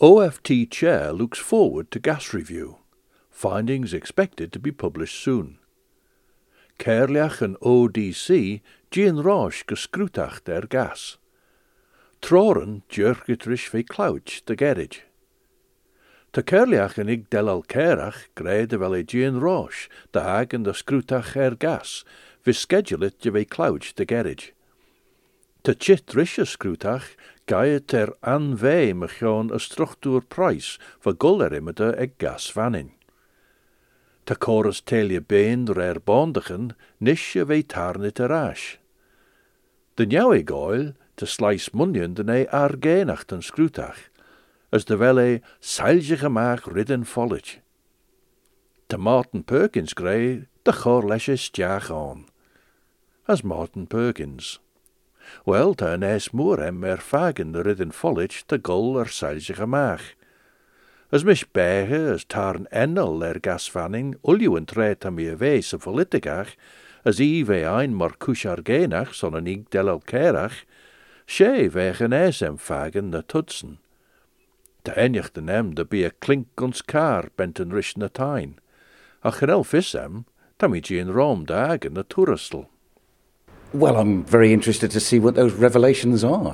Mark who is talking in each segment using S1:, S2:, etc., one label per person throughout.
S1: OFT Chair looks forward to gas review. Findings expected to be published soon. Cairliach and ODC Jean Roche gescrútacht gas. Troren djurgetrish ve clouch de gerrig. Ta Cairliach en ig delal Cairach greide wel Jean Roche de hagen de scrútach gas, vi schedulet je ve clouch de gerrig. Ta chit rische scrútach gaiet an vei mechoon a structuur prijs voor gullerimede gas vannin. Ta chorus telje been bondigen nisje ve tarne te rash. De nieuwe goil te slice munjen de argenach ten scrútach, as de welle seilje gemaak ridden folletje. Te Martin Perkins grey de chorlesje stjaag aan. As Martin Perkins. Wel, ta nes moer fagen de ridden folletje te gul seilje gemaak. As mis bege, as tarn ennel gasvanning, uljuwen tret am je wees politicach, as ve ein marcus argenach, son een ig del alkerach, she wegen fagen de tutsen. De enjach de nem de be klink ons kar benten rish na tain. Ach genel visem, tam je in Rome dagen de toeristel.
S2: Well, I'm very interested to see what those revelations are.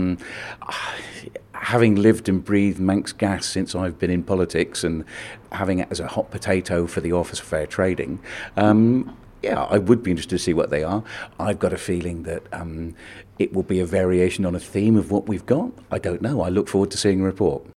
S2: Having lived and breathed Manx gas since I've been in politics and having it as a hot potato for the Office of Fair Trading, I would be interested to see what they are. I've got a feeling that it will be a variation on a theme of what we've got. I don't know. I look forward to seeing a report.